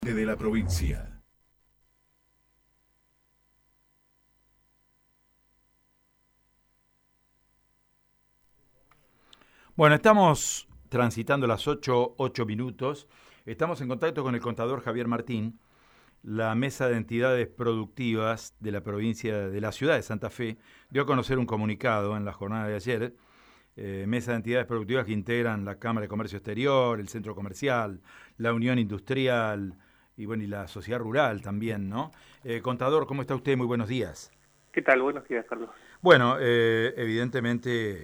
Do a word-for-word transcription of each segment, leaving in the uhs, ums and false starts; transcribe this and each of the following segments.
De la provincia. Bueno, estamos transitando las ocho, ocho minutos. Estamos en contacto con el contador Javier Martín. La Mesa de Entidades Productivas de la provincia de la ciudad de Santa Fe dio a conocer un comunicado en la jornada de ayer. Eh, Mesa de Entidades Productivas que integran la Cámara de Comercio Exterior, el Centro Comercial, la Unión Industrial y bueno y la Sociedad Rural también, ¿no? Eh, contador, ¿cómo está usted? Muy buenos días. ¿Qué tal? Buenos días, Carlos. Bueno, eh, evidentemente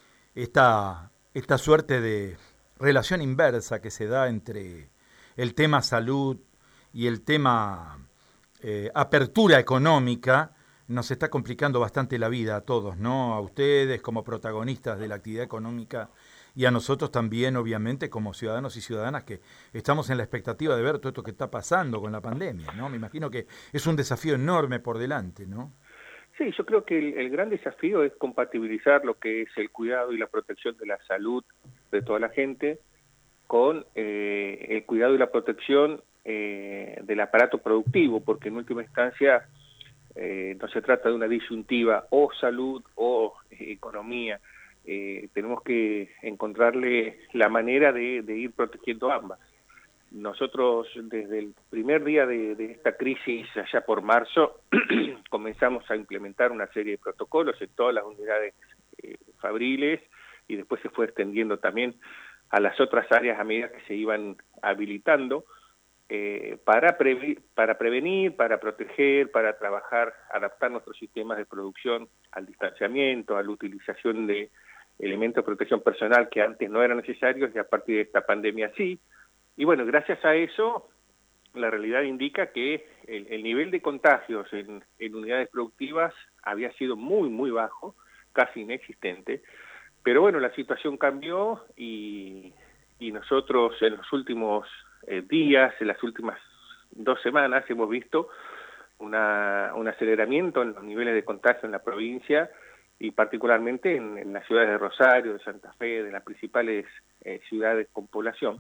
esta, esta suerte de relación inversa que se da entre el tema salud y el tema eh, apertura económica nos está complicando bastante la vida a todos, ¿no? A ustedes como protagonistas de la actividad económica y a nosotros también, obviamente, como ciudadanos y ciudadanas que estamos en la expectativa de ver todo esto que está pasando con la pandemia, ¿no? Me imagino que es un desafío enorme por delante, ¿no? Sí, yo creo que el, el gran desafío es compatibilizar lo que es el cuidado y la protección de la salud de toda la gente con eh, el cuidado y la protección eh, del aparato productivo, porque en última instancia eh, no se trata de una disyuntiva o salud o eh, economía. Eh, tenemos que encontrarle la manera de, de ir protegiendo ambas. Nosotros desde el primer día de, de esta crisis, allá por marzo, comenzamos a implementar una serie de protocolos en todas las unidades eh, fabriles y después se fue extendiendo también a las otras áreas a medida que se iban habilitando eh, para, previ para prevenir, para proteger, para trabajar, adaptar nuestros sistemas de producción al distanciamiento, a la utilización de elementos de protección personal que antes no eran necesarios y a partir de esta pandemia sí. Y bueno, gracias a eso, la realidad indica que el, el nivel de contagios en, en unidades productivas había sido muy, muy bajo, casi inexistente. Pero bueno, la situación cambió y, y nosotros en los últimos eh, días, en las últimas dos semanas, hemos visto una, un aceleramiento en los niveles de contagio en la provincia y particularmente en, en las ciudades de Rosario, de Santa Fe, de las principales eh, ciudades con población.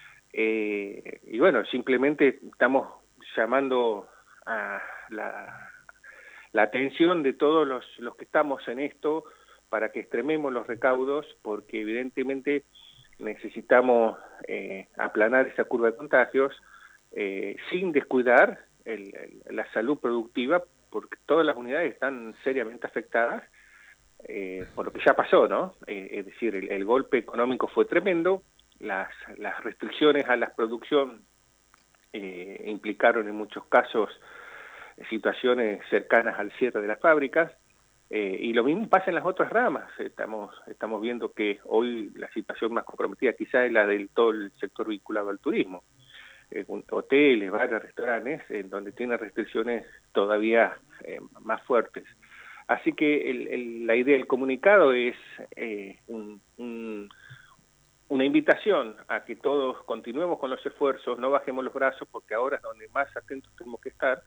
Eh, y bueno, simplemente estamos llamando a la, la atención de todos los, los que estamos en esto para que extrememos los recaudos, porque evidentemente necesitamos eh, aplanar esa curva de contagios eh, sin descuidar el, el, la salud productiva, porque todas las unidades están seriamente afectadas eh, por lo que ya pasó, ¿no? Eh, es decir, el, el golpe económico fue tremendo. Las, las restricciones a la producción eh, implicaron en muchos casos situaciones cercanas al cierre de las fábricas eh, y lo mismo pasa en las otras ramas. Estamos, estamos viendo que hoy la situación más comprometida quizá es la del todo el sector vinculado al turismo. Eh, hoteles, bares, restaurantes, en donde tienen restricciones todavía eh, más fuertes. Así que el, el, la idea del comunicado es eh, un... un una invitación a que todos continuemos con los esfuerzos, no bajemos los brazos, porque ahora es donde más atentos tenemos que estar,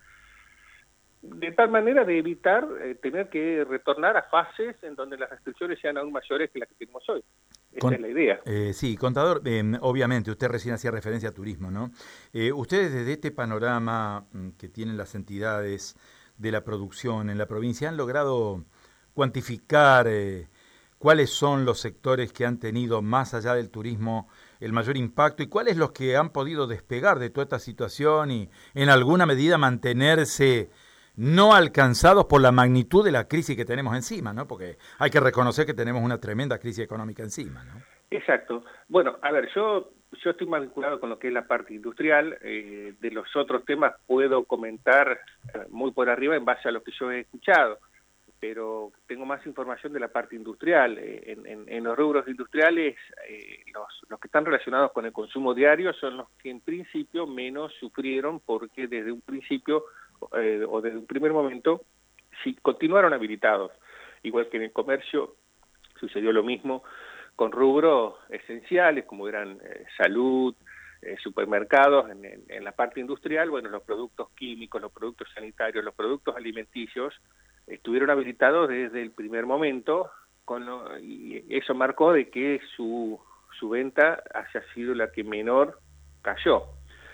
de tal manera de evitar eh, tener que retornar a fases en donde las restricciones sean aún mayores que las que tenemos hoy. Esa Con, es la idea. eh, sí, contador, eh, obviamente, usted recién hacía referencia a turismo, ¿no? Eh, ustedes desde este panorama mm, que tienen las entidades de la producción en la provincia, ¿han logrado cuantificar eh, cuáles son los sectores que han tenido, más allá del turismo, el mayor impacto y cuáles los que han podido despegar de toda esta situación y en alguna medida mantenerse no alcanzados por la magnitud de la crisis que tenemos encima, ¿no? Porque hay que reconocer que tenemos una tremenda crisis económica encima, ¿no? Exacto. Bueno, a ver, yo yo estoy más vinculado con lo que es la parte industrial. Eh, de los otros temas puedo comentar eh, muy por arriba en base a lo que yo he escuchado, pero tengo más información de la parte industrial. Eh, en, en, en los rubros industriales, eh, los, los que están relacionados con el consumo diario son los que en principio menos sufrieron, porque desde un principio eh, o desde un primer momento sí continuaron habilitados. Igual que en el comercio sucedió lo mismo con rubros esenciales como eran eh, salud, eh, supermercados. En, en, en la parte industrial, bueno, los productos químicos, los productos sanitarios, los productos alimenticios estuvieron habilitados desde el primer momento, con lo, y eso marcó de que su, su venta haya sido la que menor cayó.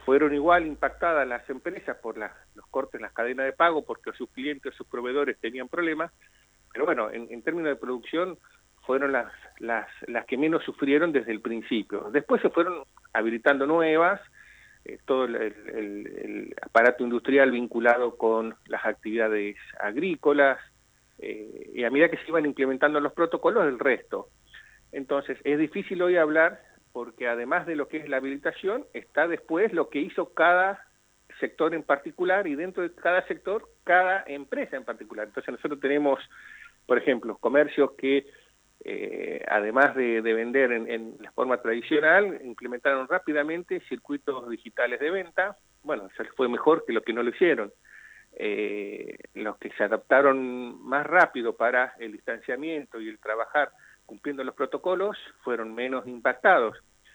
fueron igual impactadas las empresas por las, los cortes en las cadenas de pago, porque sus clientes o sus proveedores tenían problemas, pero bueno, en, en términos de producción fueron las, las, las que menos sufrieron desde el principio. Después se fueron habilitando nuevas, eh, todo el, el, el aparato industrial vinculado con las actividades agrícolas, eh, y a medida que se iban implementando los protocolos, el resto. Entonces, es difícil hoy hablar, porque además de lo que es la habilitación, está después lo que hizo cada sector en particular, y dentro de cada sector, cada empresa en particular. Entonces nosotros tenemos, por ejemplo, comercios que, eh, además de, de vender en, en la forma tradicional, implementaron rápidamente circuitos digitales de venta. Bueno, eso les fue mejor que los que no lo hicieron. Eh, los que se adaptaron más rápido para el distanciamiento y el trabajar cumpliendo los protocolos fueron menos impactados.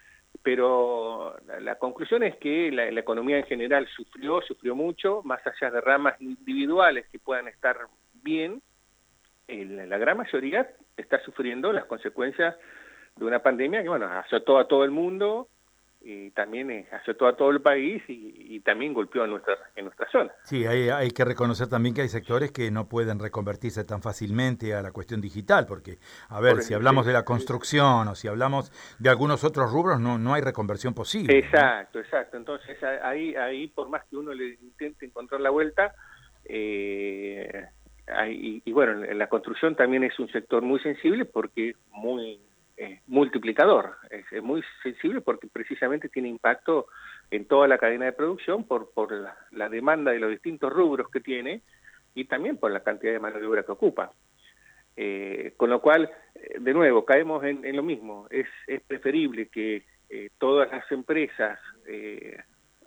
Pero la, la conclusión es que la, la economía en general sufrió, sufrió mucho, más allá de ramas individuales que puedan estar bien, el, la gran mayoría está sufriendo las consecuencias de una pandemia que, bueno, azotó a todo el mundo, y también eh, azotó a todo el país y, y también golpeó a nuestra, en nuestra zona. Sí, hay, hay que reconocer también que hay sectores que no pueden reconvertirse tan fácilmente a la cuestión digital, porque, a ver, Por si hablamos de la construcción o si hablamos de algunos otros rubros, no, no hay reconversión posible. Exacto, ¿no? exacto. Entonces, ahí, ahí por más que uno le intente encontrar la vuelta, eh, hay, y, y bueno, en la construcción también es un sector muy sensible porque es muy... Eh, multiplicador, es, es muy sensible porque precisamente tiene impacto en toda la cadena de producción por, por la, la demanda de los distintos rubros que tiene y también por la cantidad de mano de obra que ocupa. Eh, con lo cual, eh, de nuevo, caemos en, en lo mismo. Es, es preferible que eh, todas las empresas eh,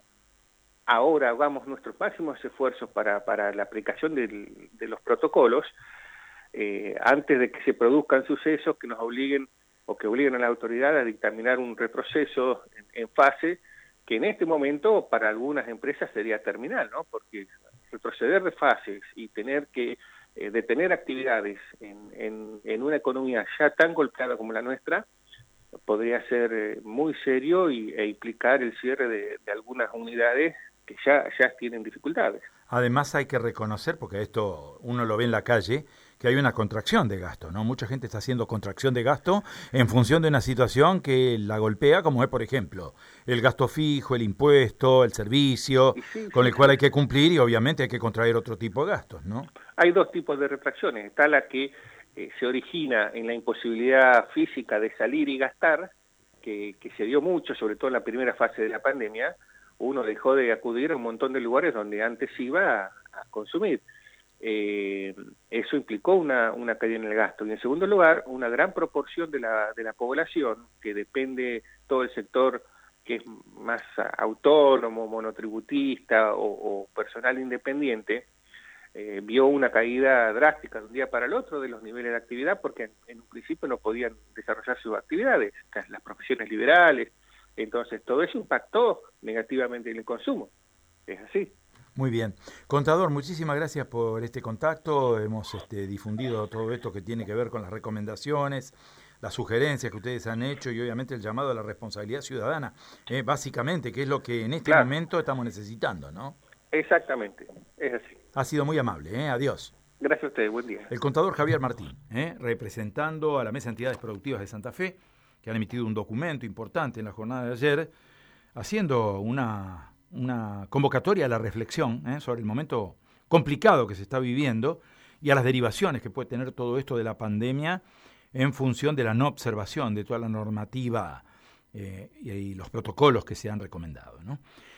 ahora hagamos nuestros máximos esfuerzos para, para la aplicación del, de los protocolos eh, antes de que se produzcan sucesos que nos obliguen o que obliguen a la autoridad a dictaminar un retroceso en, en fase que en este momento para algunas empresas sería terminal, ¿no? Porque retroceder de fases y tener que eh, detener actividades en, en, en una economía ya tan golpeada como la nuestra podría ser eh, muy serio y, e implicar el cierre de, de algunas unidades que ya, ya tienen dificultades. Además hay que reconocer, porque esto uno lo ve en la calle, que hay una contracción de gasto, ¿no? Mucha gente está haciendo contracción de gasto en función de una situación que la golpea, como es, por ejemplo, el gasto fijo, el impuesto, el servicio, sí, con sí, el cual sí. hay que cumplir y obviamente hay que contraer otro tipo de gastos, ¿no? Hay dos tipos de retracciones. Está la que eh, se origina en la imposibilidad física de salir y gastar, que, que se dio mucho, sobre todo en la primera fase de la pandemia. Uno dejó de acudir a un montón de lugares donde antes iba a, a consumir. Eh, eso implicó una, una caída en el gasto. Y en segundo lugar, una gran proporción de la, de la población, que depende todo el sector que es más autónomo, monotributista o, o personal independiente, eh, vio una caída drástica de un día para el otro de los niveles de actividad porque en, en un principio no podían desarrollar sus actividades, las profesiones liberales. Entonces, todo eso impactó negativamente en el consumo. Es así. Muy bien. Contador, muchísimas gracias por este contacto. Hemos este, difundido todo esto que tiene que ver con las recomendaciones, las sugerencias que ustedes han hecho y obviamente el llamado a la responsabilidad ciudadana, eh, básicamente, que es lo que en este claro. momento estamos necesitando, ¿no? Exactamente, es así. Ha sido muy amable, ¿eh? Adiós. Gracias a ustedes, buen día. El contador Javier Martín, ¿eh? representando a la Mesa de Entidades Productivas de Santa Fe, que han emitido un documento importante en la jornada de ayer, haciendo una, una convocatoria a la reflexión ¿eh? sobre el momento complicado que se está viviendo y a las derivaciones que puede tener todo esto de la pandemia en función de la no observación de toda la normativa eh, y, y los protocolos que se han recomendado, ¿no?